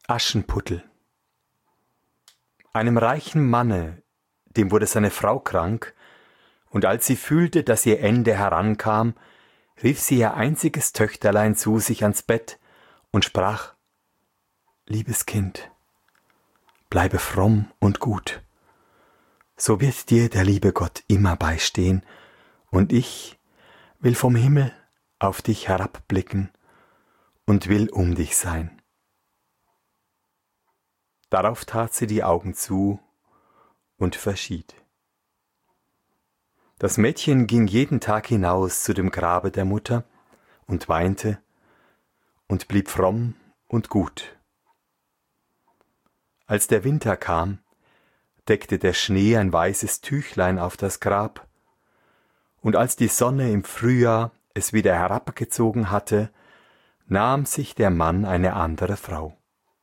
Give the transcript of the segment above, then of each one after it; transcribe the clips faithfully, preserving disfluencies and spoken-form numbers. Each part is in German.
Aschenputtel. Einem reichen Manne, dem wurde seine Frau krank, und als sie fühlte, dass ihr Ende herankam, rief sie ihr einziges Töchterlein zu sich ans Bett und sprach: Liebes Kind, bleibe fromm und gut, so wird dir der liebe Gott immer beistehen, und ich will vom Himmel auf dich herabblicken und will um dich sein. Darauf tat sie die Augen zu und verschied. Das Mädchen ging jeden Tag hinaus zu dem Grabe der Mutter und weinte und blieb fromm und gut. Als der Winter kam, deckte der Schnee ein weißes Tüchlein auf das Grab, und als die Sonne im Frühjahr es wieder herabgezogen hatte, nahm sich der Mann eine andere Frau.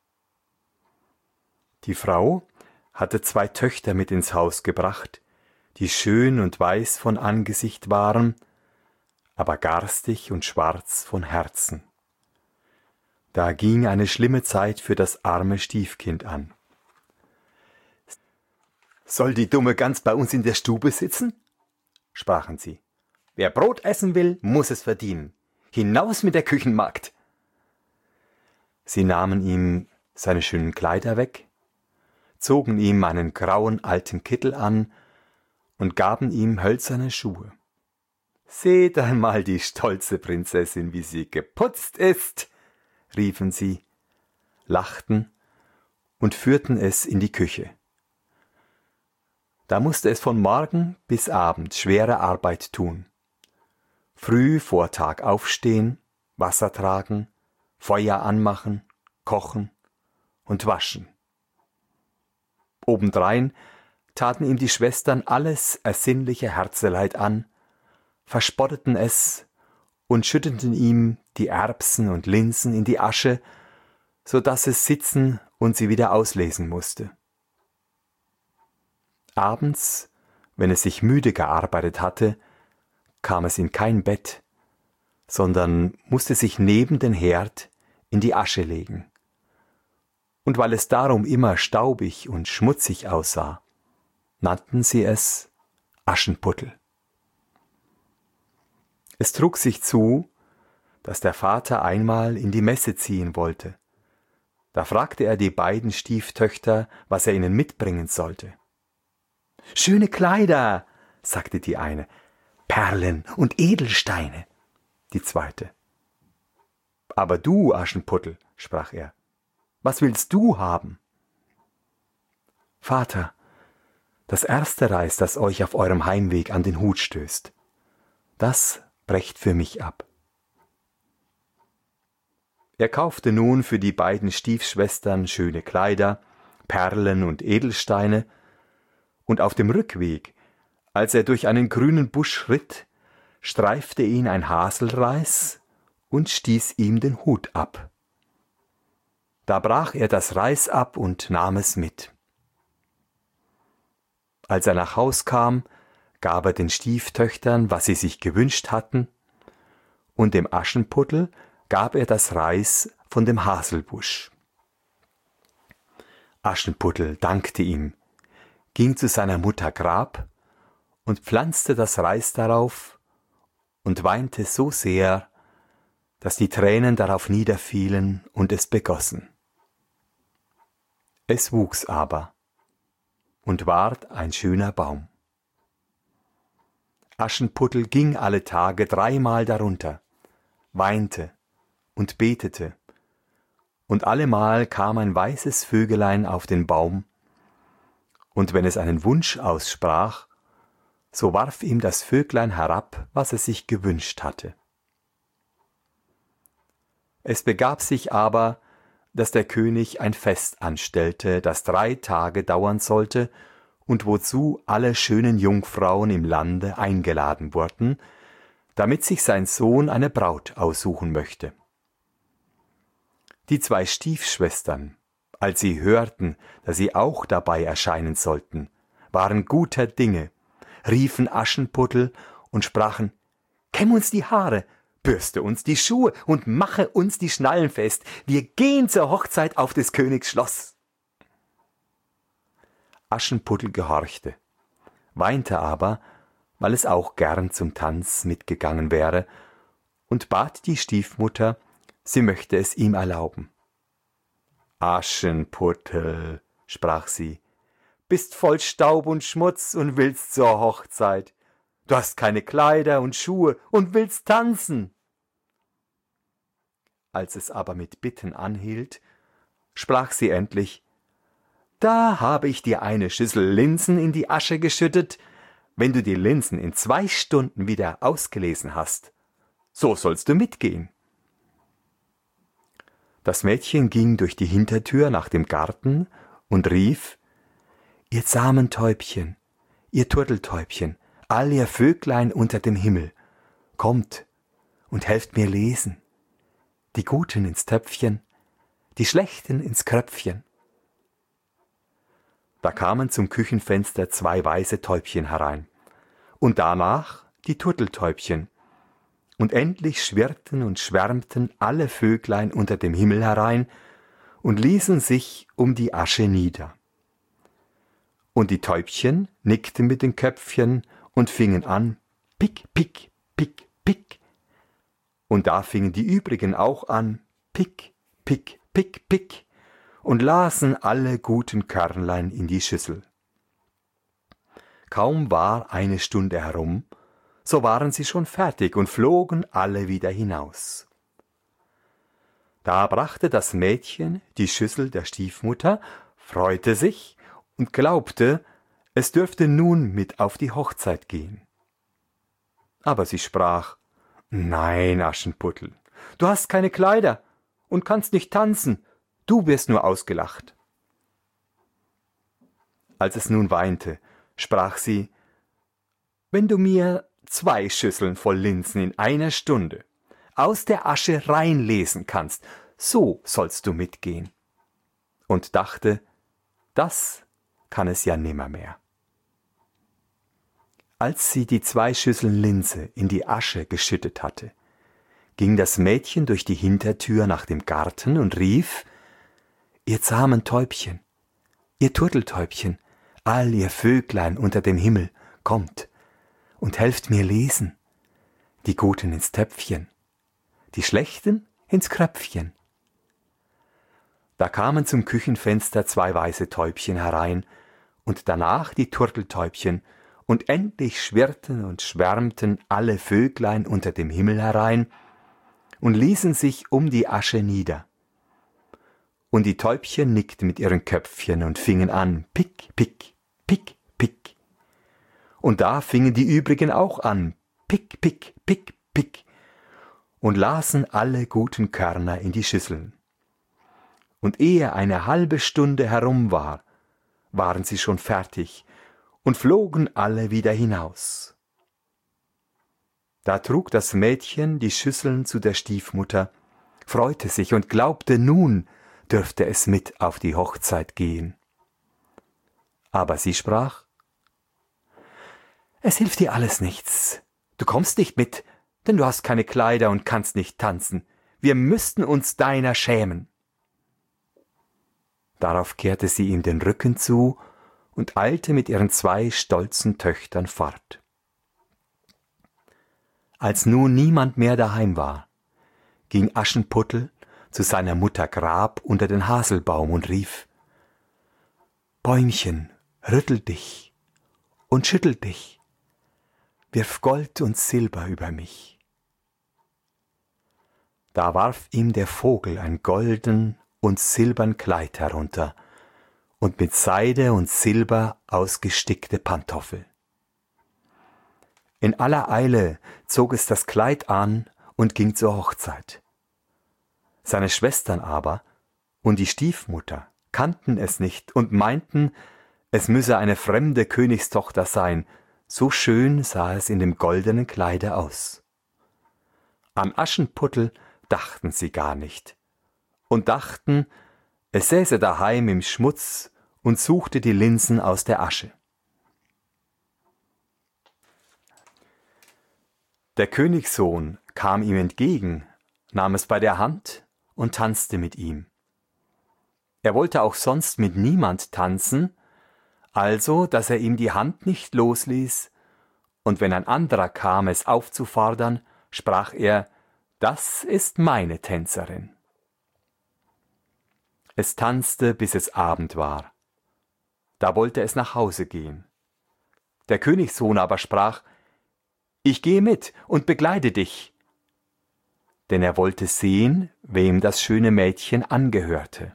Die Frau hatte zwei Töchter mit ins Haus gebracht, die schön und weiß von Angesicht waren, aber garstig und schwarz von Herzen. Da ging eine schlimme Zeit für das arme Stiefkind an. »Soll die dumme Gans bei uns in der Stube sitzen?« sprachen sie. »Wer Brot essen will, muss es verdienen. Hinaus mit der Küchenmagd!« Sie nahmen ihm seine schönen Kleider weg, zogen ihm einen grauen alten Kittel an und gaben ihm hölzerne Schuhe. »Seht einmal die stolze Prinzessin, wie sie geputzt ist«, riefen sie, lachten und führten es in die Küche. Da musste es von Morgen bis Abend schwere Arbeit tun. Früh vor Tag aufstehen, Wasser tragen, Feuer anmachen, kochen und waschen. Obendrein taten ihm die Schwestern alles ersinnliche Herzeleid an, verspotteten es und schütteten ihm die Erbsen und Linsen in die Asche, so dass es sitzen und sie wieder auslesen musste. Abends, wenn es sich müde gearbeitet hatte, kam es in kein Bett, sondern musste sich neben den Herd in die Asche legen. Und weil es darum immer staubig und schmutzig aussah, nannten sie es Aschenputtel. Es trug sich zu, dass der Vater einmal in die Messe ziehen wollte. Da fragte er die beiden Stieftöchter, was er ihnen mitbringen sollte. »Schöne Kleider«, sagte die eine, »Perlen und Edelsteine«, die zweite. »Aber du, Aschenputtel«, sprach er, »was willst du haben?« »Vater, das erste Reis, das euch auf eurem Heimweg an den Hut stößt, das brecht für mich ab.« Er kaufte nun für die beiden Stiefschwestern schöne Kleider, Perlen und Edelsteine, und auf dem Rückweg, als er durch einen grünen Busch schritt, streifte ihn ein Haselreis und stieß ihm den Hut ab. Da brach er das Reis ab und nahm es mit. Als er nach Haus kam, gab er den Stieftöchtern, was sie sich gewünscht hatten, und dem Aschenputtel gab er das Reis von dem Haselbusch. Aschenputtel dankte ihm, ging zu seiner Mutter Grab und pflanzte das Reis darauf und weinte so sehr, dass die Tränen darauf niederfielen und es begossen. Es wuchs aber und ward ein schöner Baum. Aschenputtel ging alle Tage dreimal darunter, weinte und betete, und allemal kam ein weißes Vögelein auf den Baum, und wenn es einen Wunsch aussprach, so warf ihm das Vöglein herab, was es sich gewünscht hatte. Es begab sich aber, dass der König ein Fest anstellte, das drei Tage dauern sollte und wozu alle schönen Jungfrauen im Lande eingeladen wurden, damit sich sein Sohn eine Braut aussuchen möchte. Die zwei Stiefschwestern, als sie hörten, dass sie auch dabei erscheinen sollten, waren guter Dinge, riefen Aschenputtel und sprachen: »Kämm uns die Haare, bürste uns die Schuhe und mache uns die Schnallen fest. Wir gehen zur Hochzeit auf des Königs Schloss. Aschenputtel gehorchte, weinte aber, weil es auch gern zum Tanz mitgegangen wäre, und bat die Stiefmutter, sie möchte es ihm erlauben. »Aschenputtel«, sprach sie, »bist voll Staub und Schmutz und willst zur Hochzeit. Du hast keine Kleider und Schuhe und willst tanzen.« Als es aber mit Bitten anhielt, sprach sie endlich, »Da habe ich dir eine Schüssel Linsen in die Asche geschüttet. Wenn du die Linsen in zwei Stunden wieder ausgelesen hast, so sollst du mitgehen.« Das Mädchen ging durch die Hintertür nach dem Garten und rief, »Ihr zahmen Täubchen, ihr Turteltäubchen, all ihr Vöglein unter dem Himmel, kommt und helft mir lesen, die Guten ins Töpfchen, die Schlechten ins Kröpfchen.« Da kamen zum Küchenfenster zwei weiße Täubchen herein, und danach die Turteltäubchen, und endlich schwirrten und schwärmten alle Vöglein unter dem Himmel herein und ließen sich um die Asche nieder. Und die Täubchen nickten mit den Köpfchen und fingen an, pick, pick, pick, pick. Und da fingen die übrigen auch an, pick, pick, pick, pick, und lasen alle guten Körnlein in die Schüssel. Kaum war eine Stunde herum, so waren sie schon fertig und flogen alle wieder hinaus. Da brachte das Mädchen die Schüssel der Stiefmutter, freute sich und glaubte, es dürfte nun mit auf die Hochzeit gehen. Aber sie sprach, »Nein, Aschenputtel, du hast keine Kleider und kannst nicht tanzen, du wirst nur ausgelacht.« Als es nun weinte, sprach sie, »Wenn du mir zwei Schüsseln voll Linsen in einer Stunde aus der Asche reinlesen kannst, so sollst du mitgehen.« Und dachte, das kann es ja nimmermehr. Als sie die zwei Schüsseln Linse in die Asche geschüttet hatte, ging das Mädchen durch die Hintertür nach dem Garten und rief, »Ihr zahmen Täubchen, ihr Turteltäubchen, all ihr Vöglein unter dem Himmel, kommt und helft mir lesen, die Guten ins Töpfchen, die Schlechten ins Kröpfchen.« Da kamen zum Küchenfenster zwei weiße Täubchen herein und danach die Turteltäubchen, und endlich schwirrten und schwärmten alle Vöglein unter dem Himmel herein und ließen sich um die Asche nieder. Und die Täubchen nickten mit ihren Köpfchen und fingen an, pick, pick, pick, pick. Und da fingen die übrigen auch an, pick, pick, pick, pick, und lasen alle guten Körner in die Schüsseln. Und ehe eine halbe Stunde herum war, waren sie schon fertig und flogen alle wieder hinaus. Da trug das Mädchen die Schüsseln zu der Stiefmutter, freute sich und glaubte, nun dürfte es mit auf die Hochzeit gehen. Aber sie sprach, »Es hilft dir alles nichts. Du kommst nicht mit, denn du hast keine Kleider und kannst nicht tanzen. Wir müssten uns deiner schämen.« Darauf kehrte sie ihm den Rücken zu und eilte mit ihren zwei stolzen Töchtern fort. Als nun niemand mehr daheim war, ging Aschenputtel zu seiner Mutter Grab unter den Haselbaum und rief, »Bäumchen, rüttel dich und schüttel dich, wirf Gold und Silber über mich.« Da warf ihm der Vogel ein golden und silbern Kleid herunter und mit Seide und Silber ausgestickte Pantoffel. In aller Eile zog es das Kleid an und ging zur Hochzeit. Seine Schwestern aber und die Stiefmutter kannten es nicht und meinten, es müsse eine fremde Königstochter sein, so schön sah es in dem goldenen Kleide aus. An Aschenputtel dachten sie gar nicht und dachten, es säße daheim im Schmutz und suchte die Linsen aus der Asche. Der Königssohn kam ihm entgegen, nahm es bei der Hand und tanzte mit ihm. Er wollte auch sonst mit niemand tanzen, also dass er ihm die Hand nicht losließ, und wenn ein anderer kam, es aufzufordern, sprach er, das ist meine Tänzerin. Es tanzte, bis es Abend war. Da wollte es nach Hause gehen. Der Königssohn aber sprach, ich gehe mit und begleite dich. Denn er wollte sehen, wem das schöne Mädchen angehörte.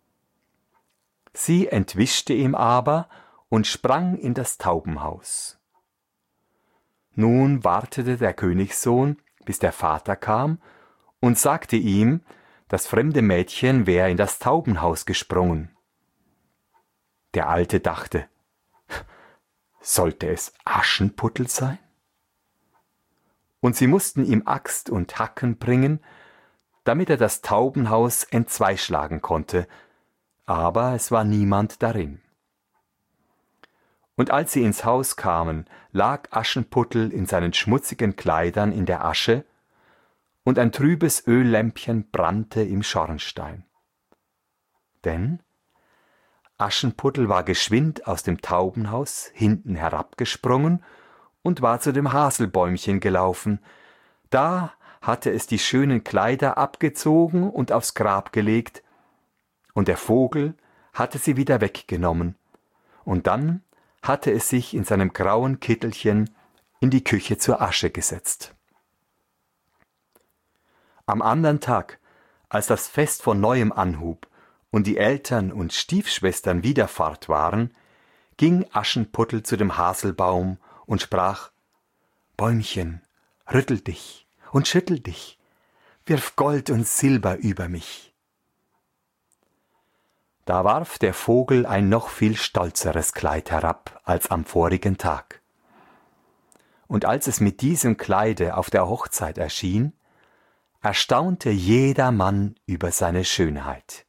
Sie entwischte ihm aber und sprang in das Taubenhaus. Nun wartete der Königssohn, bis der Vater kam, und sagte ihm, das fremde Mädchen wäre in das Taubenhaus gesprungen. Der Alte dachte, sollte es Aschenputtel sein? Und sie mussten ihm Axt und Hacken bringen, damit er das Taubenhaus entzweischlagen konnte, aber es war niemand darin. Und als sie ins Haus kamen, lag Aschenputtel in seinen schmutzigen Kleidern in der Asche, und ein trübes Öllämpchen brannte im Schornstein. Denn Aschenputtel war geschwind aus dem Taubenhaus hinten herabgesprungen und war zu dem Haselbäumchen gelaufen. Da hatte es die schönen Kleider abgezogen und aufs Grab gelegt, und der Vogel hatte sie wieder weggenommen, und dann hatte es sich in seinem grauen Kittelchen in die Küche zur Asche gesetzt. Am andern Tag, als das Fest von neuem anhub und die Eltern und Stiefschwestern wieder fort waren, ging Aschenputtel zu dem Haselbaum und sprach, Bäumchen, rüttel dich und schüttel dich, wirf Gold und Silber über mich. Da warf der Vogel ein noch viel stolzeres Kleid herab als am vorigen Tag. Und als es mit diesem Kleide auf der Hochzeit erschien, erstaunte jedermann über seine Schönheit.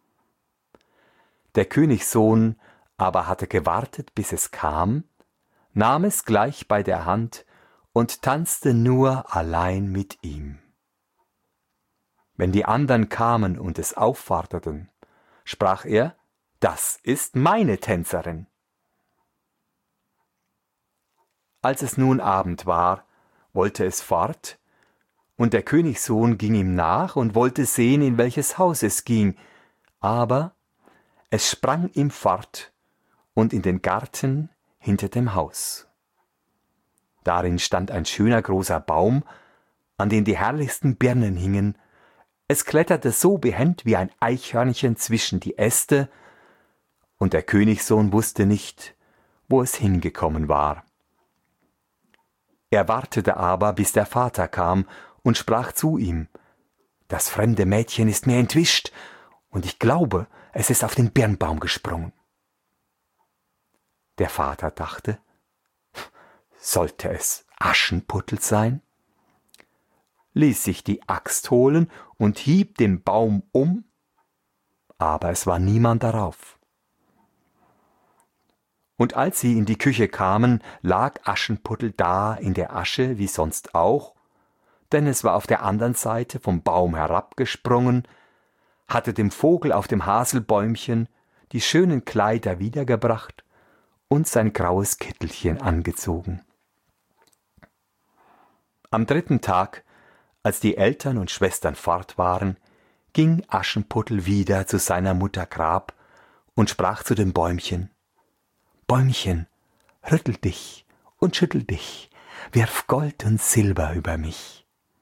Der Königssohn aber hatte gewartet, bis es kam, nahm es gleich bei der Hand und tanzte nur allein mit ihm. Wenn die anderen kamen und es aufforderten, sprach er, das ist meine Tänzerin. Als es nun Abend war, wollte es fort, und der Königssohn ging ihm nach und wollte sehen, in welches Haus es ging, aber es sprang ihm fort und in den Garten hinter dem Haus. Darin stand ein schöner großer Baum, an dem die herrlichsten Birnen hingen. Es kletterte so behend wie ein Eichhörnchen zwischen die Äste, und der Königssohn wusste nicht, wo es hingekommen war. Er wartete aber, bis der Vater kam und sprach zu ihm, das fremde Mädchen ist mir entwischt, und ich glaube, es ist auf den Birnbaum gesprungen. Der Vater dachte, sollte es Aschenputtel sein? Ließ sich die Axt holen und hieb den Baum um, aber es war niemand darauf. Und als sie in die Küche kamen, lag Aschenputtel da in der Asche wie sonst auch, denn es war auf der anderen Seite vom Baum herabgesprungen, hatte dem Vogel auf dem Haselbäumchen die schönen Kleider wiedergebracht und sein graues Kittelchen angezogen. Am dritten Tag, als die Eltern und Schwestern fort waren, ging Aschenputtel wieder zu seiner Mutter Grab und sprach zu dem Bäumchen, Bäumchen, rüttel dich und schüttel dich, wirf Gold und Silber über mich.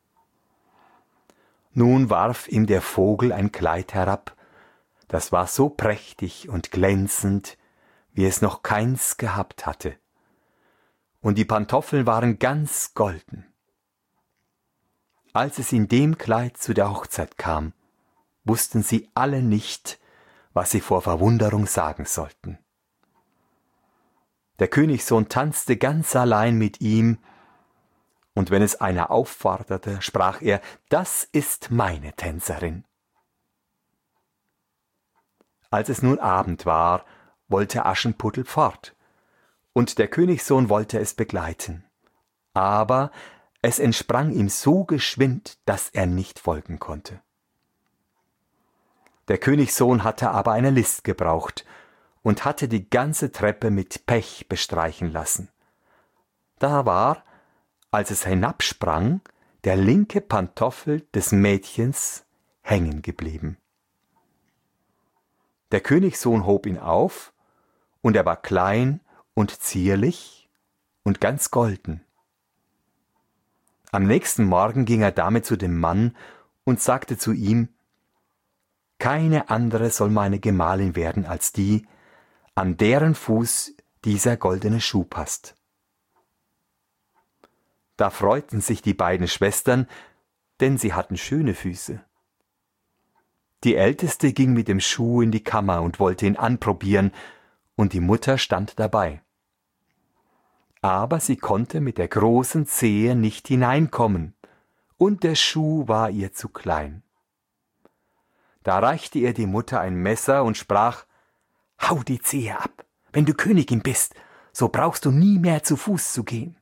Nun warf ihm der Vogel ein Kleid herab, das war so prächtig und glänzend, wie es noch keins gehabt hatte, und die Pantoffeln waren ganz golden. Als es in dem Kleid zu der Hochzeit kam, wussten sie alle nicht, was sie vor Verwunderung sagen sollten. Der Königssohn tanzte ganz allein mit ihm, und wenn es einer aufforderte, sprach er, das ist meine Tänzerin. Als es nun Abend war, wollte Aschenputtel fort, und der Königssohn wollte es begleiten. Aber Es entsprang ihm so geschwind, dass er nicht folgen konnte. Der Königssohn hatte aber eine List gebraucht und hatte die ganze Treppe mit Pech bestreichen lassen. Da war, als es hinabsprang, der linke Pantoffel des Mädchens hängen geblieben. Der Königssohn hob ihn auf, und er war klein und zierlich und ganz golden. Am nächsten Morgen ging er damit zu dem Mann und sagte zu ihm: Keine andere soll meine Gemahlin werden als die, an deren Fuß dieser goldene Schuh passt. Da freuten sich die beiden Schwestern, denn sie hatten schöne Füße. Die Älteste ging mit dem Schuh in die Kammer und wollte ihn anprobieren, und die Mutter stand dabei. Aber sie konnte mit der großen Zehe nicht hineinkommen, und der Schuh war ihr zu klein. Da reichte ihr die Mutter ein Messer und sprach: Hau die Zehe ab, wenn du Königin bist, so brauchst du nie mehr zu Fuß zu gehen.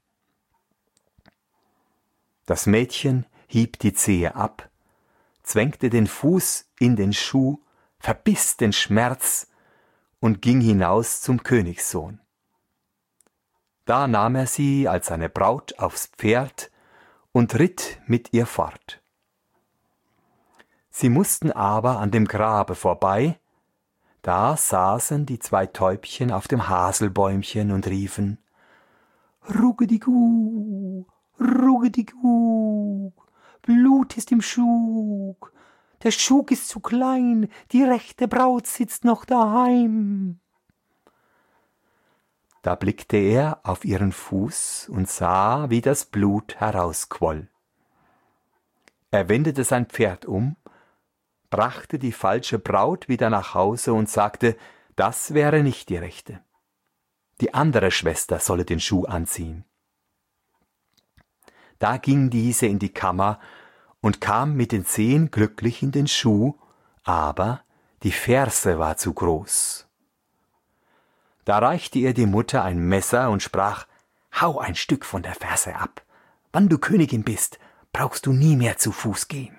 Das Mädchen hieb die Zehe ab, zwängte den Fuß in den Schuh, verbiss den Schmerz und ging hinaus zum Königssohn. Da nahm er sie als seine Braut aufs Pferd und ritt mit ihr fort. Sie mussten aber an dem Grabe vorbei, da saßen die zwei Täubchen auf dem Haselbäumchen und riefen: Ruggedigu, Ruggedigu, Blut ist im Schug, der Schug ist zu klein, die rechte Braut sitzt noch daheim. Da blickte er auf ihren Fuß und sah, wie das Blut herausquoll. Er wendete sein Pferd um, brachte die falsche Braut wieder nach Hause und sagte, das wäre nicht die rechte. Die andere Schwester solle den Schuh anziehen. Da ging diese in die Kammer und kam mit den Zehen glücklich in den Schuh, aber die Ferse war zu groß. Da reichte ihr die Mutter ein Messer und sprach, hau ein Stück von der Ferse ab. Wann du Königin bist, brauchst du nie mehr zu Fuß gehen.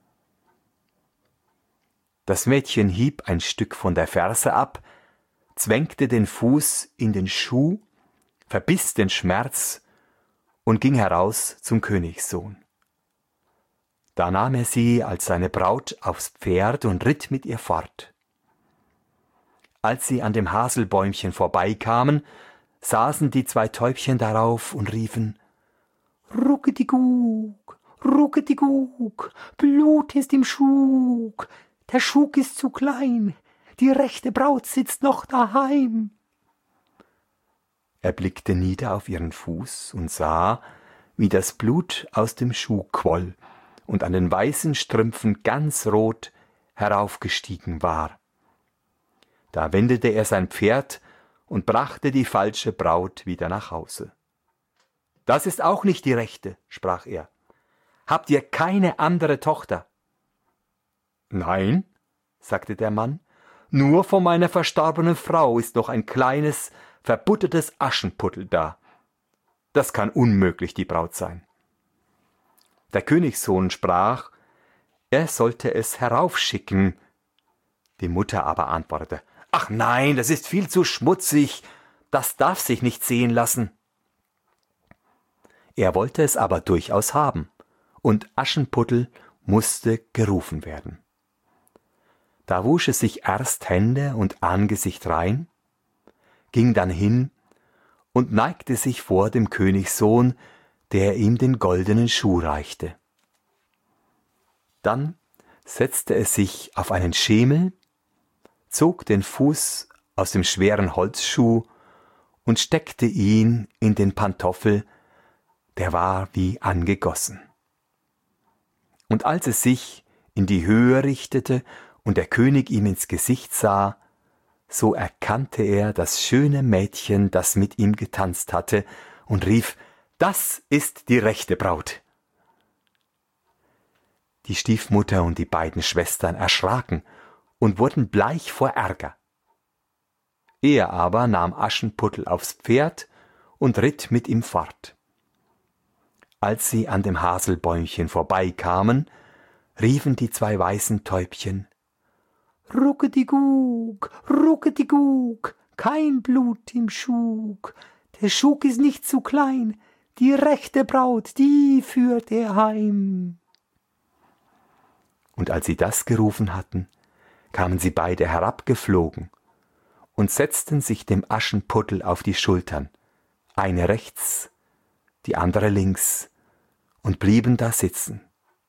Das Mädchen hieb ein Stück von der Ferse ab, zwängte den Fuß in den Schuh, verbiss den Schmerz und ging heraus zum Königssohn. Da nahm er sie als seine Braut aufs Pferd und ritt mit ihr fort. Als sie an dem Haselbäumchen vorbeikamen, saßen die zwei Täubchen darauf und riefen, Ruckedigug, Ruckedigug, Blut ist im Schug, der Schug ist zu klein, die rechte Braut sitzt noch daheim. Er blickte nieder auf ihren Fuß und sah, wie das Blut aus dem Schuh quoll und an den weißen Strümpfen ganz rot heraufgestiegen war. Da wendete er sein Pferd und brachte die falsche Braut wieder nach Hause. »Das ist auch nicht die rechte«, sprach er. »Habt ihr keine andere Tochter?« »Nein«, sagte der Mann, »nur von meiner verstorbenen Frau ist noch ein kleines, verbuttertes Aschenputtel da. Das kann unmöglich die Braut sein.« Der Königssohn sprach, er sollte es heraufschicken. Die Mutter aber antwortete, »Ach nein, das ist viel zu schmutzig, das darf sich nicht sehen lassen.« Er wollte es aber durchaus haben, und Aschenputtel musste gerufen werden. Da wusch es sich erst Hände und Angesicht rein, ging dann hin und neigte sich vor dem Königssohn, der ihm den goldenen Schuh reichte. Dann setzte es sich auf einen Schemel, zog den Fuß aus dem schweren Holzschuh und steckte ihn in den Pantoffel, der war wie angegossen. Und als es sich in die Höhe richtete und der König ihm ins Gesicht sah, so erkannte er das schöne Mädchen, das mit ihm getanzt hatte, und rief, »Das ist die rechte Braut!« Die Stiefmutter und die beiden Schwestern erschraken und wurden bleich vor Ärger. Er aber nahm Aschenputtel aufs Pferd und ritt mit ihm fort. Als sie an dem Haselbäumchen vorbeikamen, riefen die zwei weißen Täubchen: Ruckedigug, Ruckedigug, kein Blut im Schug. Der Schug ist nicht zu klein, die rechte Braut, die führt er heim. Und als sie das gerufen hatten, kamen sie beide herabgeflogen und setzten sich dem Aschenputtel auf die Schultern, eine rechts, die andere links, und blieben da sitzen.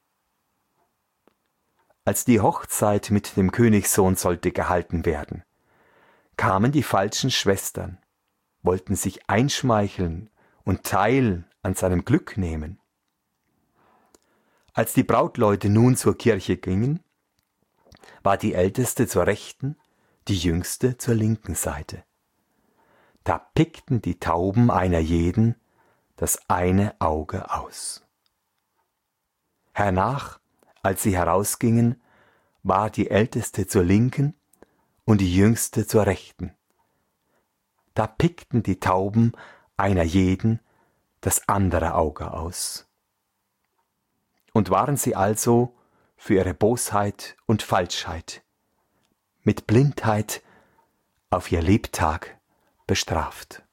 Als die Hochzeit mit dem Königssohn sollte gehalten werden, kamen die falschen Schwestern, wollten sich einschmeicheln und Teil an seinem Glück nehmen. Als die Brautleute nun zur Kirche gingen, war die Älteste zur rechten, die Jüngste zur linken Seite. Da pickten die Tauben einer jeden das eine Auge aus. Hernach, als sie herausgingen, war die Älteste zur linken und die Jüngste zur rechten. Da pickten die Tauben einer jeden das andere Auge aus. Und waren sie also für ihre Bosheit und Falschheit mit Blindheit auf ihr Lebtag bestraft.